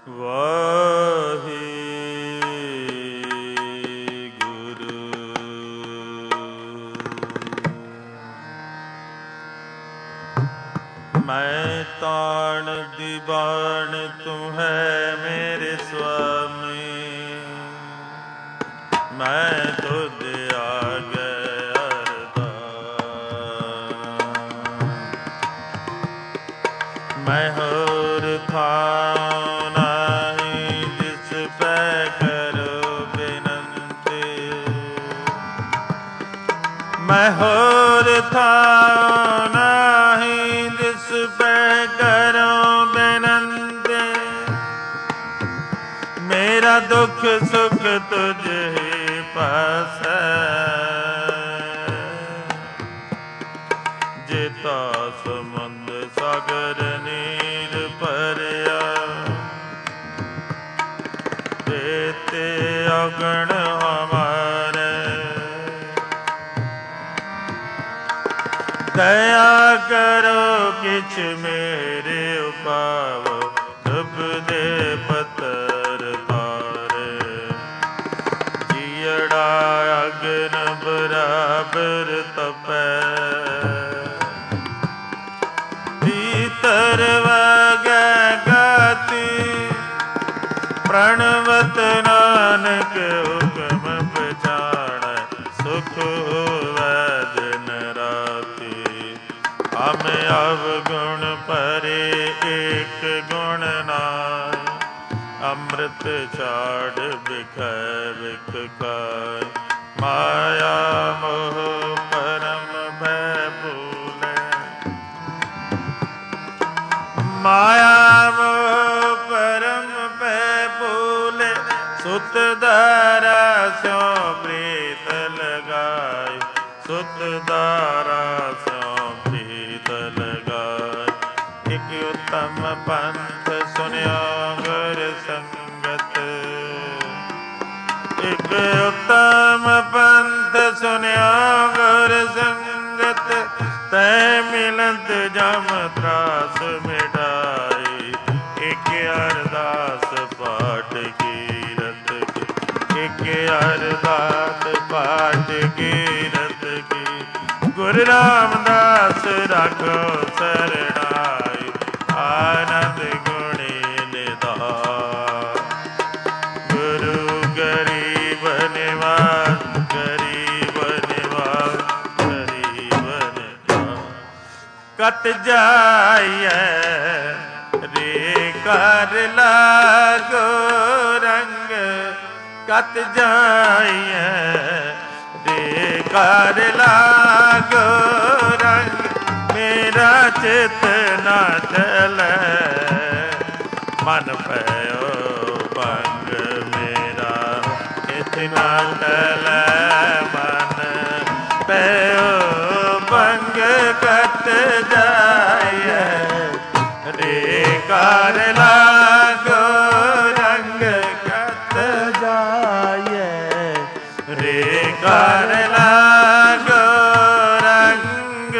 ਵਾਹਿਗੁਰੂ। ਮੈਂ ਤਾਣ ਦੀਵਾਨ ਤੂੰ ਹੈ ਮੇਰੇ ਸੁਆਮੀ, ਮੈਂ ਤੁਧ ਆਗੇ ਅਰਦਾਸ। ਮੈਂ ਹੋਰ ਥਾਂ ਨਹੀਂ ਜਿਸ ਪੈ ਕਰੋ ਬੇਨੰਤੀ, ਮੈਂ ਹੋਰ ਥਾਂ ਨਹੀਂ ਜਿਸ ਪੈ ਕਰੋ ਬੇਨੰਤੀ। ਮੇਰਾ ਦੁੱਖ ਸੁਖ ਤੁਝ ਹੀ ਪਾਸੈ, ਜਿਤਾ ਸਮੁੰਦ ਸਾਗਰ ਨੀਰ ਭਰਿਆ, ਤੇ ਅਗਣ ਹਮਾਰੇ। ਦਇਆ ਕਰੋ ਕਿਛ ਮੇਰੇ ਉਪਾਵ, ਡੁੱਬਦੇ ਪੱਤਰ ਤਾਰੇ। ਜੀਅੜਾ ਅਗਨ ਬਰਾਬਰ ਤਪੈ, ਭੀਤਰ ਵਗੈ ਗਾਤੀ। ਪ੍ਰਣਵਤ ਨਾਨਕ ਹੁਕਮ ਪਛਾਣੈ, ਸੁਖ ਹੋਵੈ ਦਿਨ ਰਾਤੀ। ਹਮ ਅਵਗੁਣ ਭਰੇ ਏਕ ਗੁਣ ਨਾਇ, ਅੰਮ੍ਰਿਤ ਛਾੜ ਬਿਖੈ ਬਿਖ ਖਾਇ। ਮਾਇਆ ਮੋਹ ਪਰਮ ਭੈ ਭੂਲੈ, ਮਾਇਆ ਮੋਹ ਪਰਮ ਭੈ ਭੂਲੈ। ਸੁਤ ਦਾਰਾ ਸਿਉ ਪ੍ਰੀਤ ਲਗਾਇ, ਸੁਤ ਦਾਰਾ ਸਿਉ ਪ੍ਰੀਤ ਲਗਾਇ। ਇਕ ਉਤਮ ਪੰਥ ਸੁਨਿਓ ਗੁਰ ਸੰਗਤ, ਇਕ ਉਤਮ ਪੰਥ ਸੁਨਿਓ ਗੁਰ ਸੰਗਤ। ਤੈ ਮਿਲਤ ਜਮ ਤਰਾਸ ਮਿਟਾਈ, ਇਕ ਅਰਦਾਸ ਪਾਠ ਕੀਰਤ ਕੀ, ਇਕ ਅਰਦਾਸ ਪਾਠ ਕੀਰਤ ਕੀ। ਗੁਰੂ ਰਾਮਦਾਸ ਰਾਖੋ ਸਰਣਾਈ, ਆਨੰਦ ਗੁਣੀ ਨਿਧਾਨ। ਗੁਰੂ ਗਰੀਬ ਨਿਵਾਸ, ਗਰੀਬ ਨਿਵਾਸ, ਗਰੀਬ ਨਿਵਾਸ। ਕਤ ਜਾਈਐ ਰੇ ਕਰ ਲਾਗੋ ਰੰਗ, ਕਤ ਜਾਈਐ ਰੇ ਕਰ ਲਾਗੋ ਰੰਗ। ਮੇਰਾ ਚਿਤ ਨਾ ਚਲੈ, ਮਨ ਪਇਓ ਭੰਗ। ਮੇਰਾ ਚਿਤ ਨਾ ਚਲੈ, ਮਨ ਪਇਓ ਭੰਗ। ਕਤ ਜਾਈਐ ਰੇ ਕਰ ਲਾਗੋ ਰੰਗ, ਕਤ ਜਾਈਐ ਰੇ ਕਰ ਲਾਗੋ ਰੰਗ।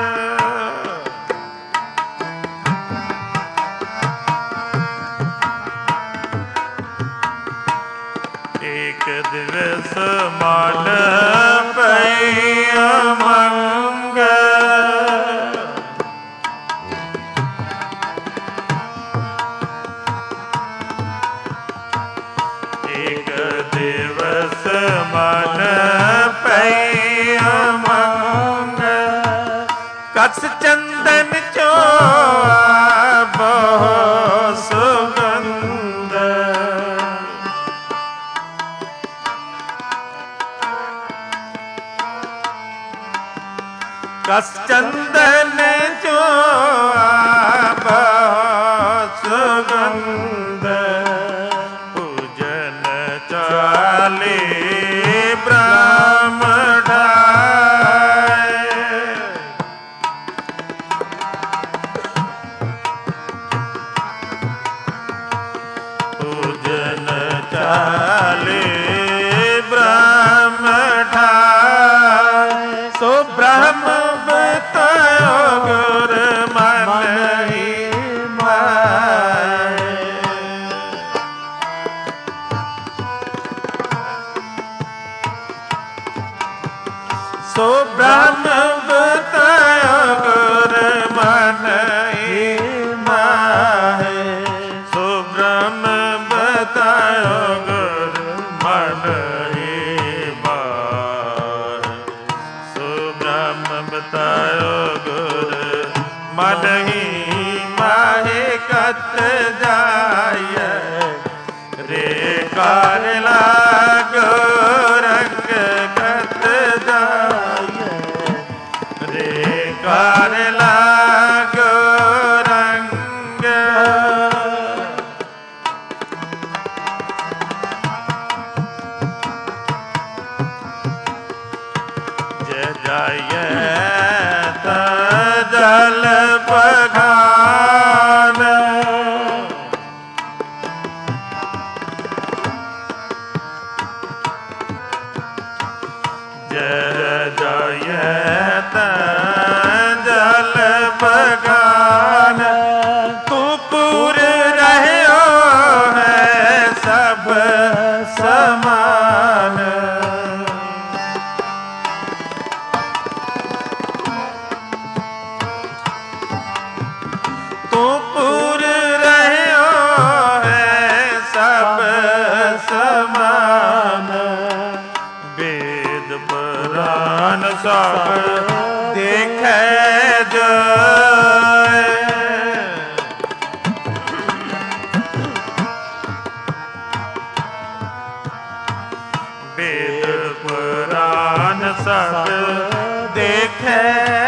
ਏਕ ਦਿਵਸ ਮਨ ਪਈ ਅਮੰਗ, ਏਕ ਦਿਵਸ ਮਨ ਪਈ ਅਮੰਗ। ਕਛ ਚੰਦਨ ਚੋਆ ਬਹੁ ਸੁਗੰਧ, ਕਛ ਚੰਦਨ ਚੋਆ ਬਹੁ ਸੁਗੰਧ। ਪੂਜਨ ਚਾਲੇ ਬ੍ਰਹਮ ਢਾਏ, ਪੂਜਨ ਚਾਲੇ ਬ੍ਰਹਮ ਢਾਏ। ਸੋ ਬ੍ਰਹਮ ਬਤਾਇਓ ਗੁਰ ਮਨ ਹੀ ਮਾਏ। ਸੋ ਬ੍ਰਹਮ ਬਤਾਇਓ ਗੁਰ ਮਨ ਹੀ ਮਾਹੇ। ਸੋ ਬ੍ਰਹਮ ਬਤਾਇਓ ਗੁਰ ਮਨ ਹੀ ਮਾਹੇ। ਸੋ ਬ੍ਰਹਮ ਬਤਾਇਓ ਗੁਰ ਮਨ ਹੀ ਮਾਹੇ। ਕਤ ਜਾਇਐ ਰੇ ਕਾਰ ਲਾਗੋ ਰੰਗ ਕਤ ਜਾਇਐ ਰੇ ਕਾਰ ਲਾਗੋ ਰੰਗ। ਜੇ ਜਾਇਐ ਤਾ ਜਲ ਬਖਾਨ। ਜੇ ਜਾਇਐ ਤਾ ਜਲ ਬਖਾਨ। ਤੂੰ ਪੂਰ ਰਹਿਓ ਹੈ ਸਭ ਸਮਾਨ। ਤੂੰ ਪੂਰ ਰਹਿਓ ਹੈ ਸਭ ਸਮਾਨ। ਵੇਦ ਪੁਰਾਨ ਸਭ ਦੇਖੈ ਜਾਇ। ਵੇਦ ਪੁਰਾਨ ਸਭ ਦੇਖੈ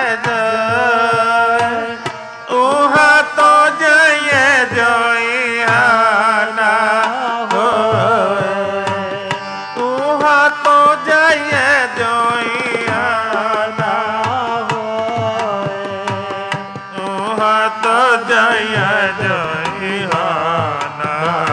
ਜਾਇ। ਉਹਾ ਤੋ ਜਾਈਐ ਜੋਈਆ ਨਾ ਹੋਇ। ਉਹਾ ਤੋ ਜਾਈਐ ਜੋਈਆ ਨਾ ਹੋਇ। ਉਹਾ ਤੋ ਜਾਈਐ ਜੋਈਆ ਨਾ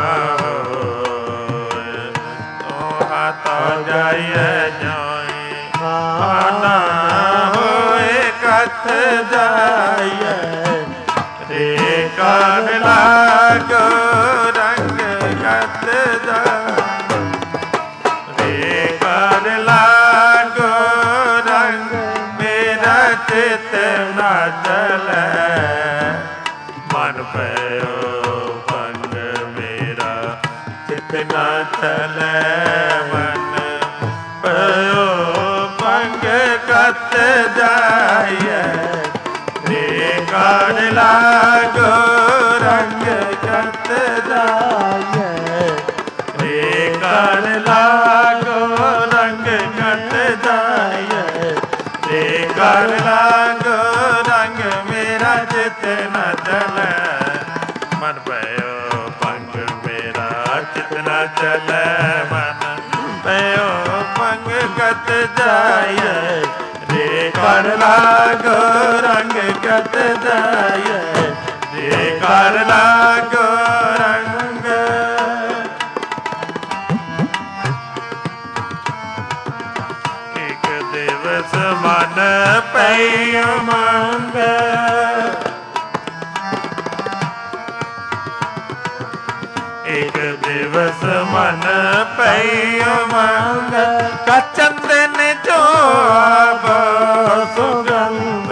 ਹੋਇ। ਉਹਾ ਤੋ ਜਾਈਐ ਜੋਈਆ ਨਾ ਹੋਇ। ਕਥ ਜਾਈਐ ਰੇ ਕਾਰ ਲਾਗੋ ਰੰਗ ਕਤ ਜਾਇਐ ਰੇ ਕਾਰ ਲਾਗੋ ਰੰਗ। ਮੇਰਾ ਚਿਤ ਨਾ ਚਲੈ ਮਨ ਪਇਓ ਭੰਗ। ਮੇਰਾ ਚਿਤ ਨਾ ਚਲੈ ਮਨ ਪਇਓ ਭੰਗ। ਕਤ ਜਾਈਐ ਰੇ ਕਾਰ ਲਾਗੋ ਰੰਗ ਕਤ ਜਾਈਐ ਰੇ ਕਾਰ ਲਾਗੋ ਰੰਗ ਕਤ ਜਾਈਐ ਰੇ ਕਾਰ ਲਾਗੋ ਰੰਗ। ਮੇਰਾ ਚਿਤ ਨ ਚਲੈ ਮਨ ਪਇਓ ਭੰਗ। ਮੇਰਾ ਚਿਤ ਨ ਚਲੈ ਮਨ ਪਇਓ ਭੰਗ। ਕਤ ਜਾਈਐ ਰੇ ਕਾਰ ਲਾਗੋ ਰੰਗ ਕਤ ਜਾਈਐ ਰੇ ਕਾਰ ਲਾਗੋ ਰੰਗ। ਇਕ ਦਿਵਸ ਮਨ ਪਈ ਉਮੰਗ। ਇਕ ਦਿਵਸ ਮਨ ਪਈ ਉਮੰਗ। ਕਚੰਦਨ ਜੋ ਆਬ ਸੁਗੰਧ।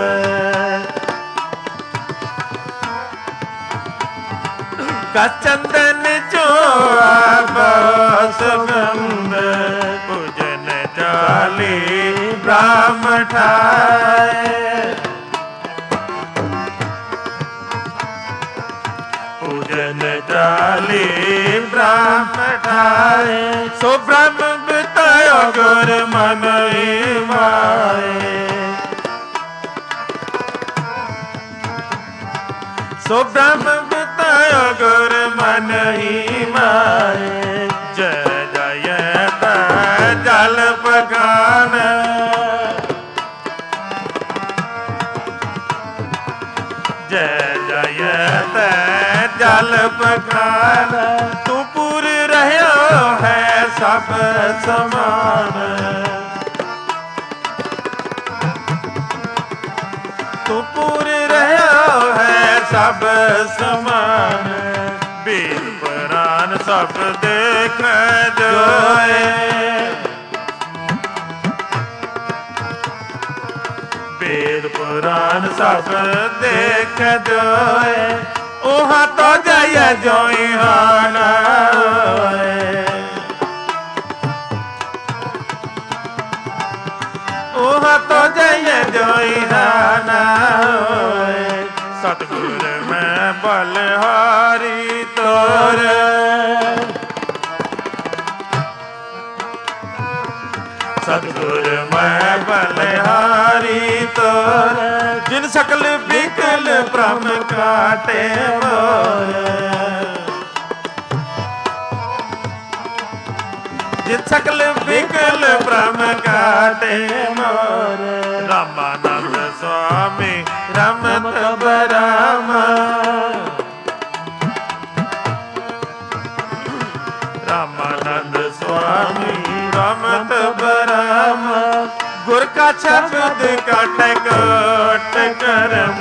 ਕਚੰਦਨ ਜੋ ਆਬ ਸੁਗੰਧ। ਪੂਜਨ ਚਾਲੀ ਬ੍ਰਹਮ ਠਾਏ। ਪੂਜਨ ਚਾਲੀ ਬ੍ਰਹਮ ਠਾਏ। ਸੋ ਬ੍ਰਹਮ ਬਤਾਇਓ ਗੁਰ ਮਨ ਹੀ ਮਾਏ। ਸੋ ਬ੍ਰਹਮ ਬਤਾਇਓ ਗੁਰ ਮਨ ਹੀ ਮਾਏ। ਜੈ ਜਾਇਐ ਤਾ ਜਲ ਬਖਾਨ। ਜੈ ਜਾਇਐ ਤਾ ਜਲ ਬਖਾਨ। ਤੂੰ ਪੂਰ ਰਹਿਓ ਹੈ ਸਭ ਸਮਾਨ। ਤੂੰ ਪੂਰ ਰਹਿਓ ਹੈ ਸਭ ਸਮਾਨ। ਵੇਦ ਪੁਰਾਨ ਸਭ ਦੇਖੈ ਜਾਇ। पुराण सब देख जोए, उहाँ तो जय जोई हान होए। उहाँ तो जय जोई हान होए। सतगुर मैं बलिहारी तोर, सतगुर मैं बलिहारी तोर, जिन सकल विकल भ्रम काटे मोर। जिन सकल विकल भ्रम काटे मोर। रामानंद स्वामी रमत बरामा, रामानंद स्वामी रमत बरामा। गुर का शब्द काट कोट कर्म,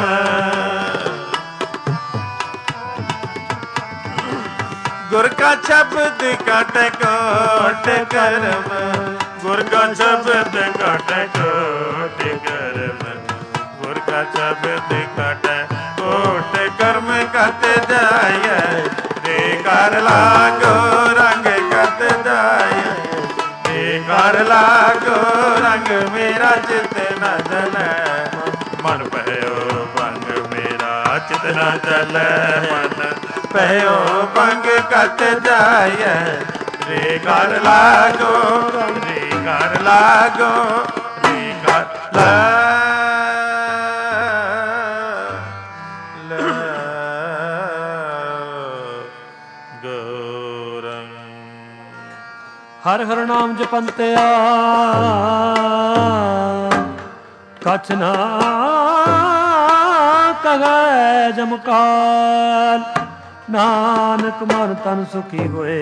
गुर का शब्द काट कोट कर्म। गुर का शब्द काट कोट कर्म, गुर का शब्द काट कोट कर्म। कत जाय रे कर लागो रंग, कत जाय रे कर लागो रंग। मेरा चित न जले मन भयो भंग, मेरा चित न जले मन भयो भंग। कत जाय रे कर लागो, रे कर लागो, रे कर हर हर नाम जपंतिया कछ ना कगै जमकाल। नानक मन तन सुखी होए,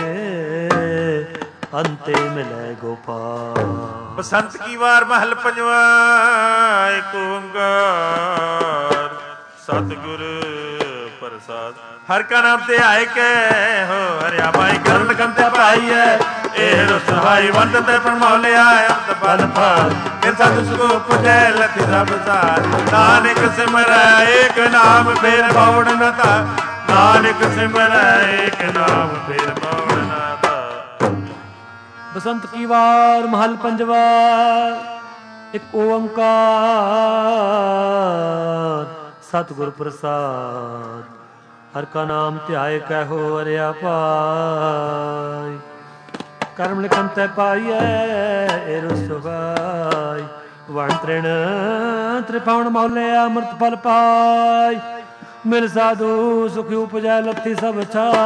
अंते मिले गोपाल। बसंत की वार महल पंजवा। एक ओंकार सतगुर प्रसाद। हर का नाम ते आए के हो हरिया भाई करण कंते पाई है। एह सहाई वंद ते परमौलिया अंत बल पाल। किन सत सुख पुजै लति सब सार। नानक सिमरै एक नाम फेर बौड़ न था। नानक सिमरै एक नाम फेर बौड़ न था। बसंत की वार महल पंजवा। एक ओंकार सतगुर प्रसाद। हर का नाम ध्याय कहो हरिया पाई। कर्म लिखन तै पाइयै एरो सुभाई। वण तृण त्रिपावण मौलिया अमृत फल पाई। मिल साधु सुख उपजै लथी सब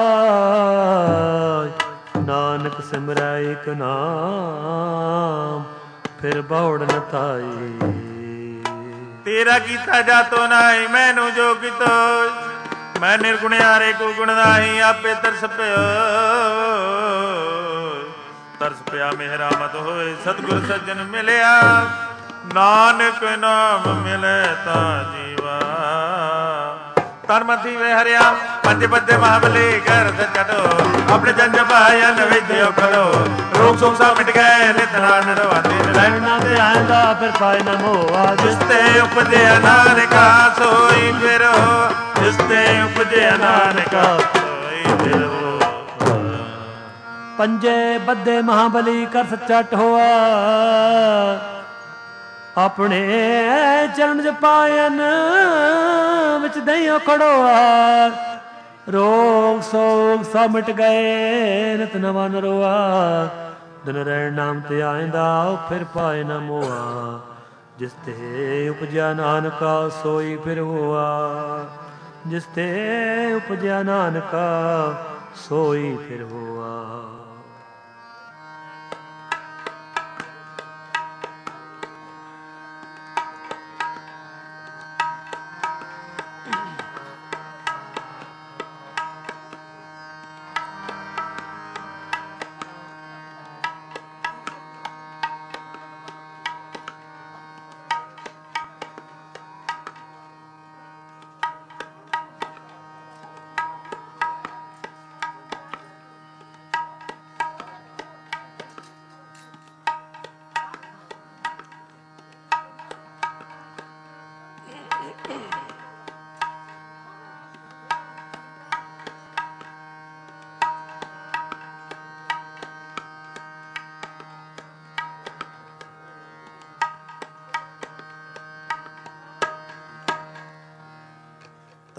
छाई। नानक सिमरै एक नाम फिर बौड़ न थाई। तेरा कीता जातो नाई मैनू जो कितो। मैं निर्गुण हारे को गुण नाही। आपे तरस पयो तरस पिया मेहरा मत होए। सतगुर सज्जन मिलिया नानक नाम मिले ता जीवा। तरमती वे हरिया पंज बद्दे महाबली कर सचटो। अपने जंज भायन विद्यो करो। रोग सोग सा मिट गए नित नान रवाते। रहना ते आंदा फिर पाए न मोआ। जिसते उपजे नानका सोई फिरो। जिसते उपजे नानका सोई फिरो। पंजे बद्दे महाबली कर सच्चा टोआ। अपने चरण च पायन विच दइयो खड़ोआ। रोग सोग सब मिट गए नित नवा नरोआ। दिन रहन नाम ते आइंदा फिर पाए न मोआ। जिस ते उपजया नानका सोई फिर होआ। जिस ते उपजया नानका सोई फिर होआ।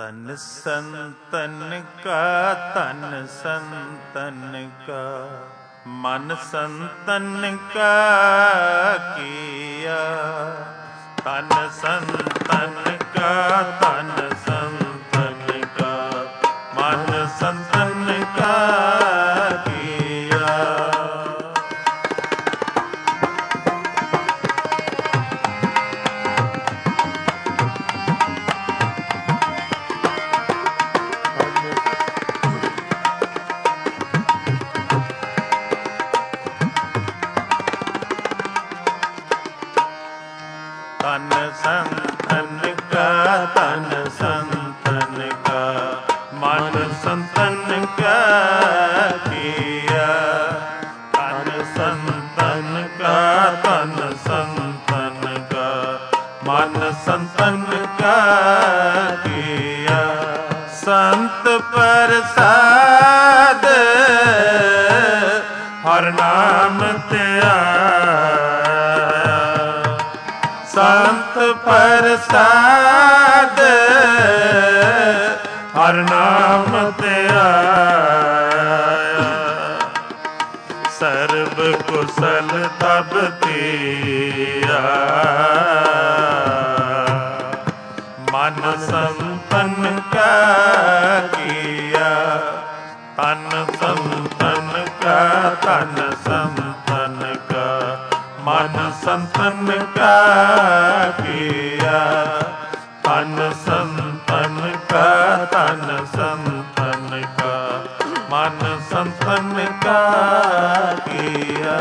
ਤਨ ਸੰਤਨ ਕਾ ਤਨ ਸੰਤਨ ਕਾ ਮਨ ਸੰਤਨ ਕਾ ਕੀਆ। ਤਨ ਸੰਤਨ ਕਾ ਤਨ ਸੰਤਨ ਕਾ ਮਨ ਸੰਤਨ ਕਾ ਕੀਆ। ਤਨ ਸੰਤਨ ਕਾ ਤਨ ਸੰਤਨ ਕਾ ਮਨ ਸੰਤਨ ਕਾ ਕੀਆ। ਤਨ ਸੰਤਨ ਕਾ ਤਨ ਸੰਤਨ ਕਾ ਮਨ ਸੰਤਨ ਕਾ ਕੀਆ। ਸੰਤ ਪ੍ਰਸਾਦ ਹਰਿ ਨਾਮ ਧਿਆਇਆ। ਸੰਤ ਪ੍ਰਸਾਦ ਹਰਿ ਨਾਮ ਧਿਆਇਆ। ਸਰਬ ਕੁਸਲ ਤਬ ਤੀਆ। ਮਨ ਸੰਤਨ ਕਾ ਕੀਆ। ਤਨ ਸੰਤਨ ਕਾ ਤਨ ਸੰਤਨ ਕਾ ਮਨ ਸੰਤਨ ਕਾ ਕੀਆ। ਤਨ ਸੰਤਨ ਕਾ ਤਨ ਸੰਤਨ ਕਾ ਮਨ ਸੰਤਨ ਕਾ ਕੀਆ।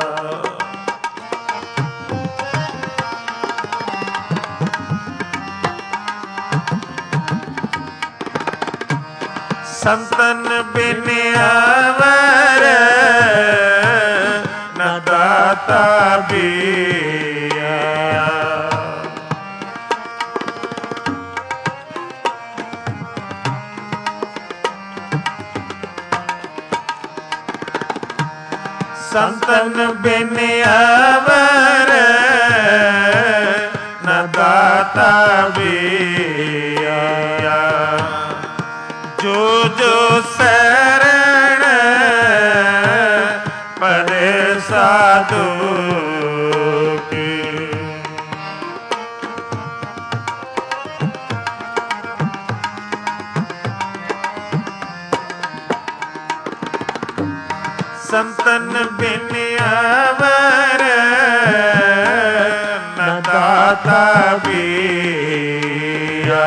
ਸੰਤਨ ਬਿਨ ਅਵਰ ਨ ਦਾਤਾ ਬੀਆ। ਸੰਤਨ ਬਿਨ ਅਵਰ ਨ ਦਾਤਾ ਬੀਆ। ਜੋ ਜੋ ਸਰਣ ਪਰੇ ਸਾਧੂ ਕੀ। ਸੰਤਨ ਬਿਨ ਅਵਰ ਨ ਦਾਤਾ ਬੀਆ।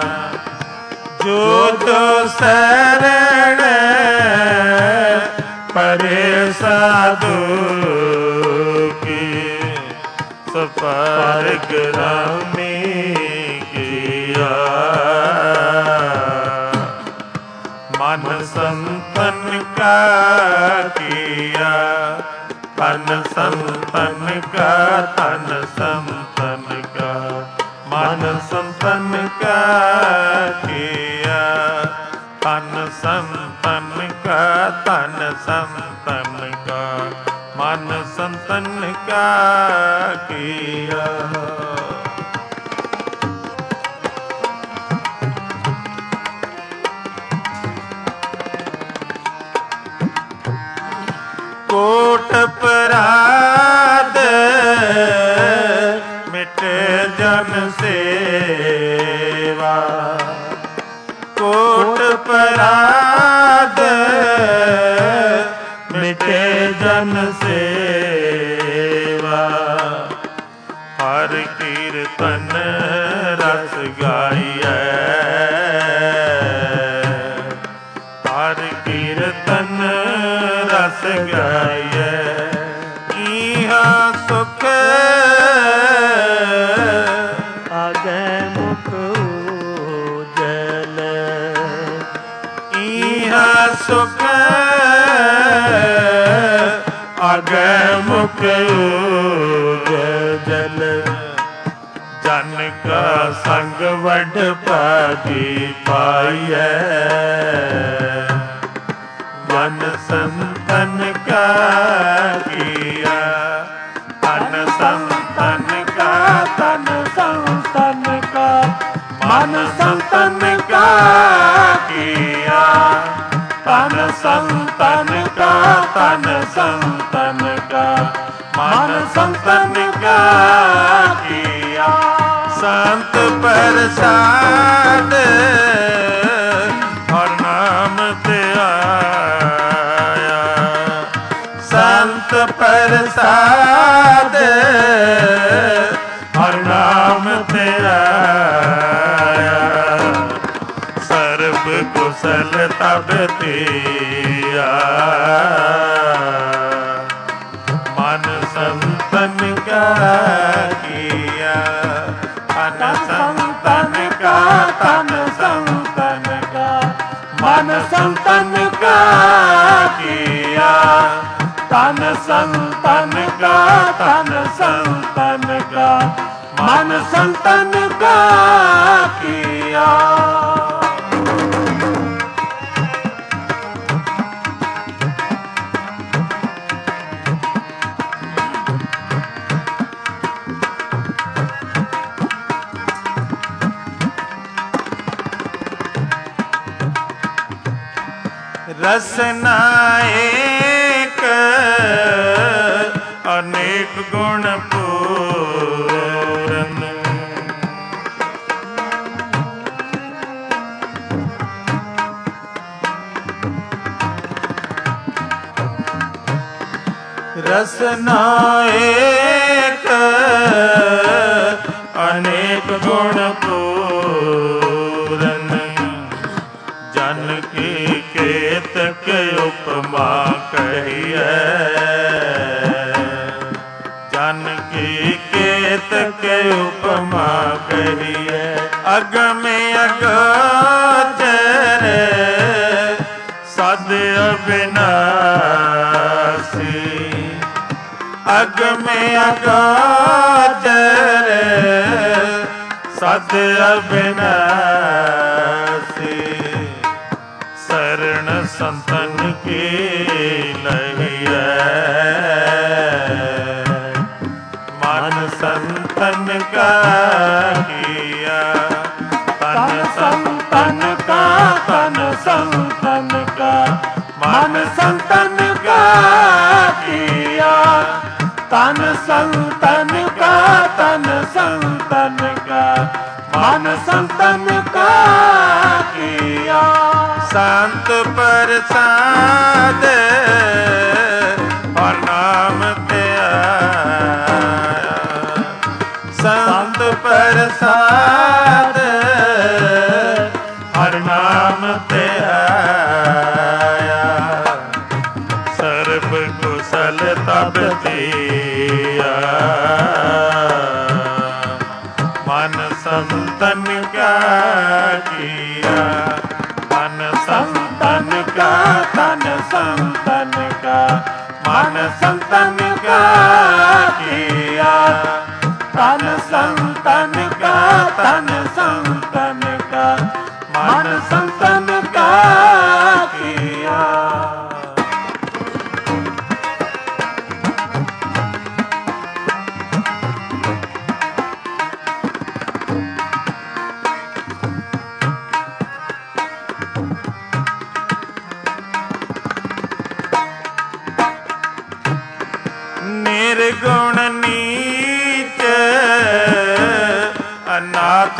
ਜੋ ਜੋ ਸਰਣ ਪਰੇ ਸਾਧੂ ਕੀ। ਸਪਾਰਗ ਰਾਮੀ ਕੀਆ। ਮਨ ਸੰਤਨ ਕਾ ਕੀਆ। ਤਨ ਸੰਤਨ ਕਾ ਤਨ ਸੰਤਨ ਕਾ ਮਨ ਸੰਤਨ ਕਾ ਕੀਆ। ਤਨ ਸੰਤਨ ਕਾ ਤਨ ਸੰਤਨ ਕਾ ਮਨ ਸੰਤਨ ਕਾ ਕੀਆ। ਕੋਟ ਪਰਾਧ ਮਿਟ ਜਨ ਸੇਵਾ। ਕੋਟ ਪਰਾਧ ਮਿਟੇ ਜਨ ਸੇਵਾ। ਹਰਿ ਕੀਰਤਨ ਰਸ ਗਾਈਐ। ਹਰਿ ਕੀਰਤਨ ਰਸ ਗਾਈਐ। ਈਹਾ ਸੁਖ ਆਗੈ ਮੁਖ ਉਜਲ। ਈਹਾ ਸੁਖ ਆਗੈ ਮੁਖ ਉਜਲ। ਜਨ ਕਾ ਸੰਗ ਵਡ ਭਾਗੀ ਪਾਈਐ। ਮਨ ਸੰਤਨ ਕਾ ਕੀਆ। ਤਨ ਸੰਤਨ ਕਾ ਤਨ ਸੰਤਨ ਕਾ ਮਨ ਸੰਤਨ ਕਾ मन संतन का तन संतन का मन संतन का किया। संत प्रसाद और नाम ते आया। संत प्रसाद और नाम ते आया। सर्व कुशल तब तिया। मन संतन का किया। मन संतन का तन संतन का मन संतन का किया। तन संतन का तन संतन का मन संतन का किया। रसना एक अनेक गुण पूरन। रसना एक अनेक गुण पूरन। जन की केतक उपमा कहिए। जन की केतक उपमा कहिए। अगम अगोचर सद अविनाशी। अगम अगोचर सद अविनाशी। शरण संतन की लहिए। मन संतन का किया। तन संतन का तन संतन का मन संतन का किया। तन संतन का तन संतन का मन संतन का किया। संत प्रसाद और नाम ते आया। संत प्रसाद और नाम ते आया। सर्व कुशल तब तिया। मन संतन का किया। मन संतन का तन संतन का मन संतन का किया। तन संतन का तन संतन का मन संतन का किया। निर्गुण नीच अनाथ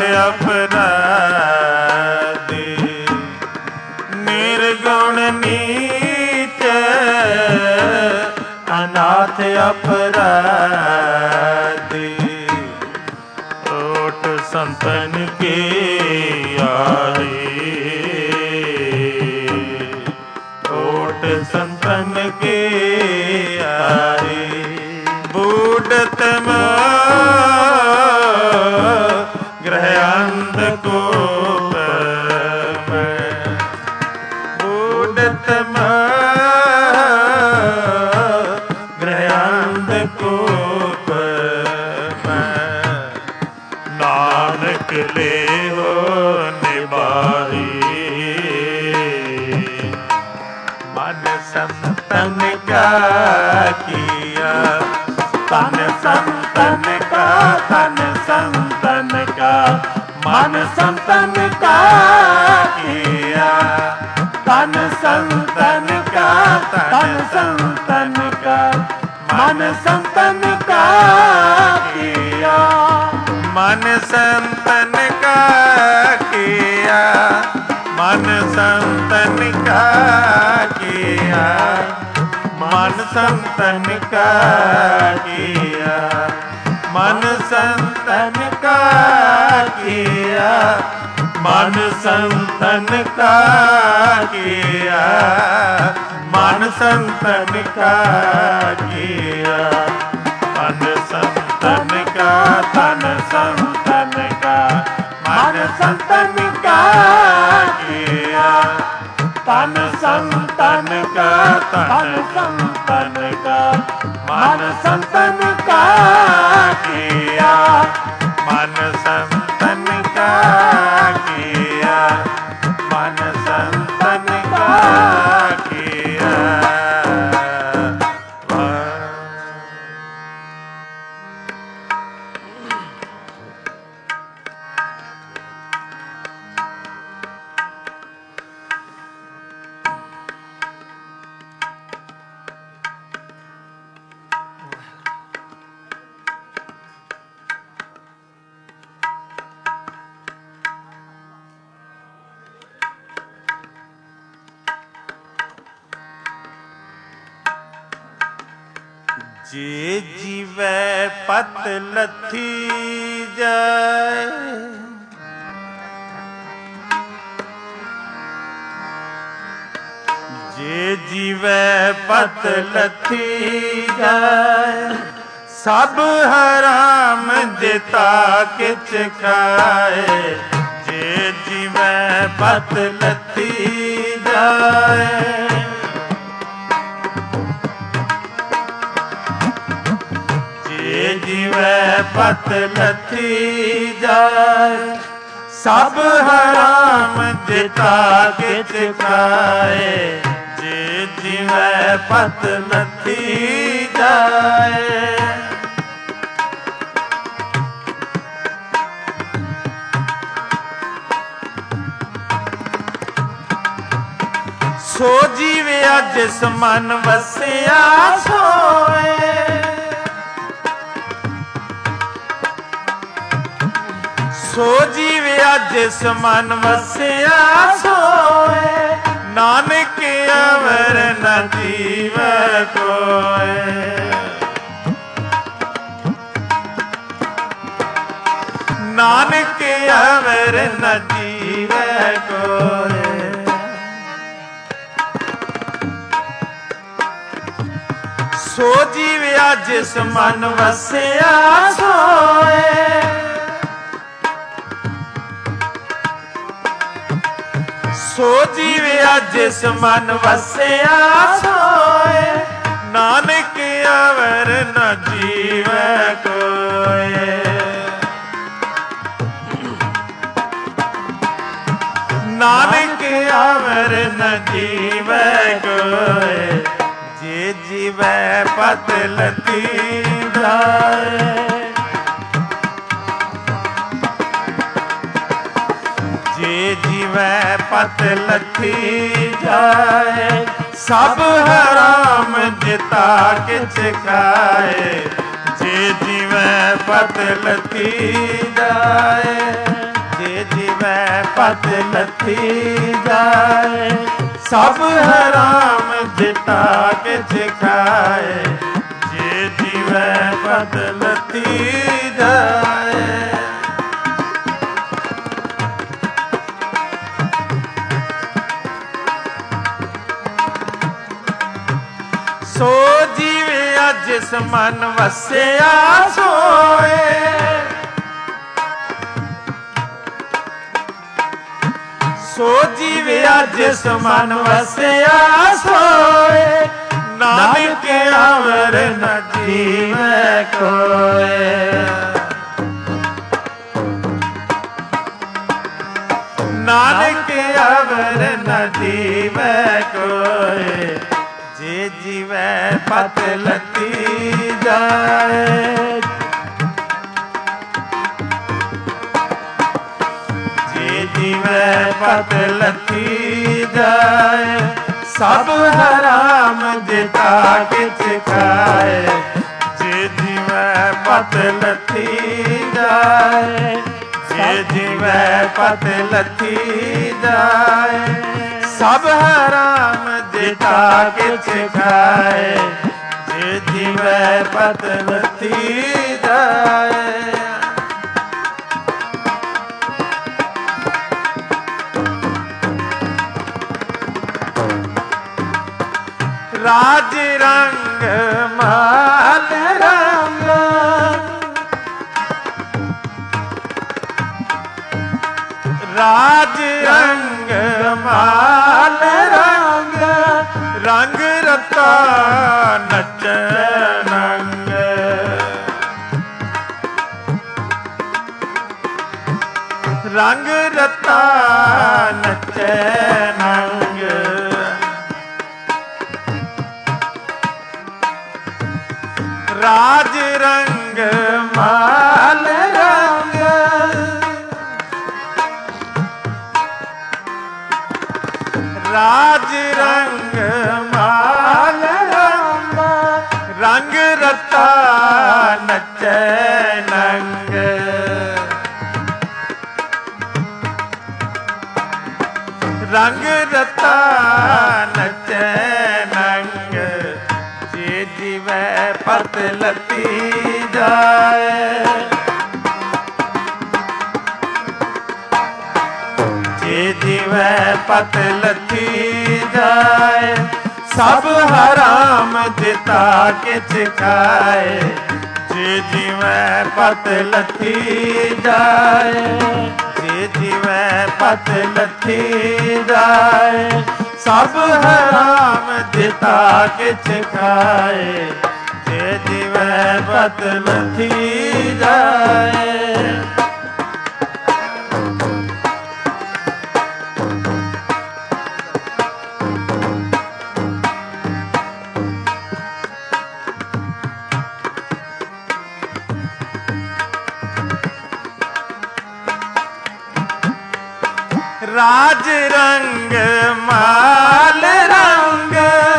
अपराधी। निर्गुण नीच अनाथ अपराधी। ओट संतन के आई। ओट संतन के आई। बूढ़त ग्रह अंधकूप में। बूढ़त ग्रह अंधकूप में। नानक ले हो निबाही। मन संतन का किया। तन संतन का तन संतन का मन संतन का किया। ਤਨ ਸੰਤਨ ਕਾ, ਤਨ ਸੰਤਨ ਕਾ, ਮਨ ਸੰਤਨ ਕਾ ਕੀਆ, ਮਨ ਸੰਤਨ ਕਾ ਕੀਆ, ਮਨ ਸੰਤਨ ਕਾ ਕੀਆ, ਮਨ ਸੰਤਨ ਕਾ ਕੀਆ, ਮਨ ਸੰਤਨ ਕਾ ਕੀਆ, ਮਨ ਸੰਤਨ ਕਾ ਕੀਆ, ਮਨ ਸੰਤਨ ਕਾ ਕੀਆ, ਮਨ ਸੰਤਨ ਕਾ, ਤਨ ਸੰਤਨ ਕਾ, ਮਨ ਸੰਤਨ ਕਾ ਕੀਆ, ਤਨ ਸੰਤਨ ਕਾ, ਤਨ ਸੰਤਨ ਕਾ, ਮਨ ਸੰਤਨ ਕਾ ਕੀਆ, ਮਨ ਸੰਤਨ ਕਾ ਕੀਆ, ਮਨ ਸੰਤਨ ਕਾ ਕੀਆ। ਜੇ ਜੀਵੈ ਪਤ ਲੱਥੀ ਜਾਏ, ਜੇ ਜੀਵੈ ਪਤ ਲੱਥੀ ਜਾਏ, ਸਭ ਹਰਾਮ ਜਿਤਾ ਕਿਛ ਖਾਏ, ਜੇ ਜੀਵੈ ਪਤ ਲੱਥੀ ਜਾਏ, ਜੇ ਜੀਵੈ ਪਤ ਲੱਥੀ ਜਾਏ, ਸਭ ਹਰਾਮ ਜਿਤਾ ਕਿਛ ਖਾਏ, ਜੇ ਜੀਵੈ ਪਤ ਲੱਥੀ ਜਾਏ। ਸੋ ਜੀਵਿਆ ਜਿਸ ਮਨ ਵਸਿਆ ਸੋਏ, ਸੋ ਜੀਵਿਆ ਜਿਸ ਮਨ ਵਸਿਆ ਸੋਏ, ਨਾਨਕ ਅਵਰ ਨ ਜੀਵੈ ਕੋਇ, ਨਾਨਕ ਅਵਰ ਨ ਜੀਵੈ ਕੋਇ। ਸੋ ਜੀਵਿਆ ਜਿਸ ਮਨ ਵਸਿਆ ਸੋਏ, ਸੋ ਜੀਵਿਆ ਜਿਸ ਮਨ ਵਸਿਆ ਸੋਏ, ਨਾਨਕ ਅਵਰ ਨ ਜੀਵੈ ਕੋਇ, ਨਾਨਕ ਅਵਰ ਨ ਜੀਵੈ ਕੋਇ। ਜੇ ਜੀਵੈ ਪਤ ਲੱਥੀ ਜਾਏ, ਜੇ ਜੀਵੈ ਪਤ ਲੱਥੀ ਜਾਏ, ਸਭ ਹਰਾਮ ਜਿਤਾ ਕਿਛ ਖਾਏ, ਜੇ ਜੀਵੈ ਪਤ ਲੱਥੀ ਜਾਏ, ਜੇ ਜੀਵੈ ਪਤ ਲੱਥੀ ਜਾਏ, ਸਭ ਹਰਾਮ ਜਿਤਾ ਕਿਛ ਖਾਏ, ਜੇ ਜੀਵੈ ਪਤ ਲੱਥੀ ਜਾਏ। ਸੋ ਜੀਵਿਆ ਜਿਸ ਮਨ ਵਸਿਆ ਸੋਏ, ਸੋ ਜੀਵਿਆ ਜਿਸ ਮਨ ਵਸਿਆ ਸੋਏ, ਨਾਨਕ ਅਵਰ ਨ ਜੀਵੈ ਕੋਇ, ਨਾਨਕ ਅਵਰ ਨ ਜੀਵੈ ਕੋਇ। ਜੇ ਜੀਵੈ ਪਤ ਲੱਥੀ ਜਾਏ, ਜੇ ਜੀਵੈ ਪਤ ਲੱਥੀ ਜਾਏ, ਸਭ ਹਰਾਮ ਦਿੱਤਾ ਕਿਛ ਖਾਏ, ਜੇ ਜੀਵੈ ਪਤ ਲੱਥੀ ਜਾਏ, ਜੇ ਜੀਵੈ ਪਤ ਲੱਥੀ ਜਾਏ, ਸਭ ਹਰਾਮ ਦਿੱਤਾ ਕਿਛ ਖਾਏ, ਜੇ ਜੀਵੈ ਪਤ ਲੱਥੀ ਜਾਏ। ਰਾਜ ਰੰਗ ਮਾਲ ਰੰਗ, ਰਾਜ ਰੰਗ ਮਾਲ ਰੰਗ, ਰੰਗ ਰਤਾ ਨੱਚੈ ਨੰਗ, ਰੰਗ ਰਤਾ ਨੱਚੈ ਨੰਗ, ਰਾਜ ਰੰਗ ਮਾਲ ਰੰਗ, ਰਾਜ ਰੰਗ ਮਾਲ ਰੰਗ, ਰੰਗ ਰਤਾ ਨੱਚੈ ਨੰਗ, ਰੰਗ ਰਤਾ ਨੱਚੈ ਨੰਗ, ਜੇ ਜੀਵੈ ਪਤ ਲੱਥੀ ਜਾਏ, ਜੇ ਜੀਵੈ ਪਤ ਲੱਥੀ ਜਾਏ, ਸਭ ਹਰਾਮ ਦਿੱਤਾ ਕਿਛ ਖਾਏ, ਜੇ ਜੀਵੈ ਪਤ ਲੱਥੀ ਜਾਏ, ਜੇ ਜੀਵੈ ਪਤ ਲੱਥੀ ਜਾਏ, ਸਭ ਹਰਾਮ ਦਿੱਤਾ ਕਿਛ ਖਾਏ, ਜੇ ਜੀਵੈ ਪਤ ਲੱਥੀ ਜਾਏ। ਰਾਜ ਰੰਗ ਮਾਲ ਰੰਗ,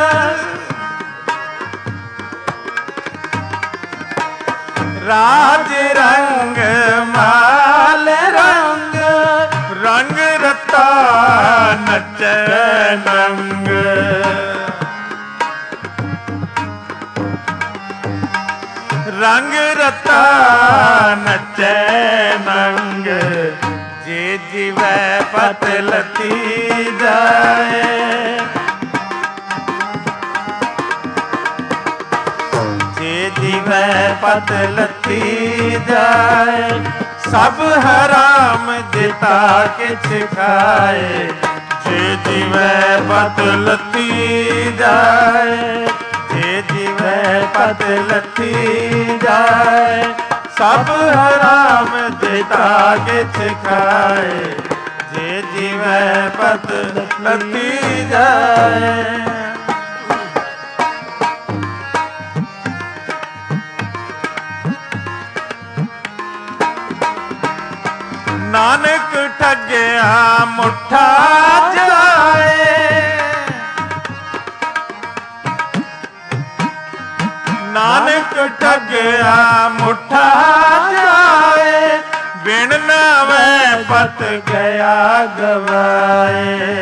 ਰਾਜ ਰੰਗ ਮਾਲ ਰੰਗ, ਰੰਗ ਰਤਾ ਨੱਚੈ ਨੰਗ, ਰੰਗ ਰਤਾ ਨੱਚੈ ਨੰਗ, ਜੇ ਜੀਵੈ ਪਤ ਲੱਥੀ ਜਾਏ, ਜੇ ਜੀਵੈ ਪਤ ਲੱਥੀ ਜਾਏ, ਸਭ ਹਰਾਮ ਦਿੱਤਾ ਕਿਛ ਖਾਏ, ਜੇ ਜੀਵੈ ਪਤ ਲੱਥੀ ਜਾਏ, ਜੇ ਜੀਵੈ ਪਤ ਲੱਥੀ ਜਾਏ, ਸਭ ਹਰਾਮ ਦਿੱਤਾ ਕਿਛ ਖਾਏ, ਜੇ ਜੀਵੈ ਪਤ ਲੱਥੀ ਜਾਏ। ਨਾਨਕ ਠੱਗਿਆ ਮੁੱਠਾ ਜਾਏ, ਨਾਨਕ ਠੱਗਿਆ ਮੁੱਠਾ ਜਾਏ, ਬਿਨ ਨਾਵੈ ਪਤ ਗਿਆ ਗਵਾਏ,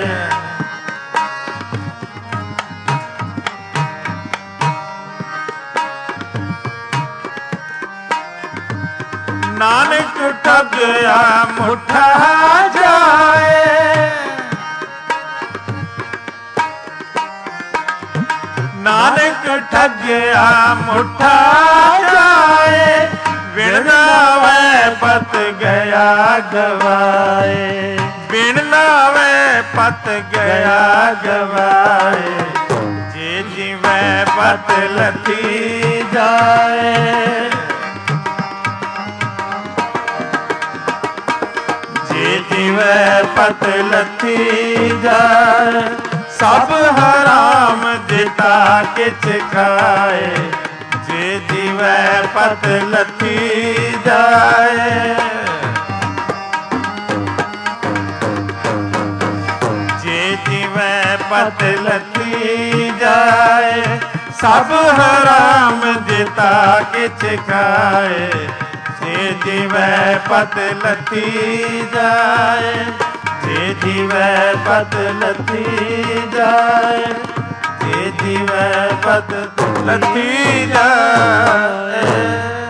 ਨਾਨਕ ਠੱਗਿਆ ਮੁੱਠਾ ਜਾਏ, ਨਾਨਕ ਠੱਗਿਆ ਮੁੱਠਾ ਜਾਏ, ਬਿਨ ਨਾਵੈ ਪਤ ਗਿਆ ਗਵਾਏ, ਬਿਨ ਨਾਵੈ ਪਤ ਗਿਆ ਗਵਾਏ, ਜੇ ਜੀਵੈ ਪਤ ਲੱਥੀ ਜਾਏ, ਜੇ ਜੀਵੈ ਪਤ ਲੱਥੀ ਜਾਏ, ਸਭ ਹਰਾਮ ਦਿੱਤਾ ਕਿਛ ਖਾਏ, ਜੇ ਜੀਵੈ ਪਤ ਲੱਥੀ ਜਾਏ, ਜੇ ਜੀਵੈ पत लती जाए। सब हराम जिता किछ खाए, जे जीवै पत लती जाए। जे जीवै पत लती जाए, जे जीवै पत लती जाए।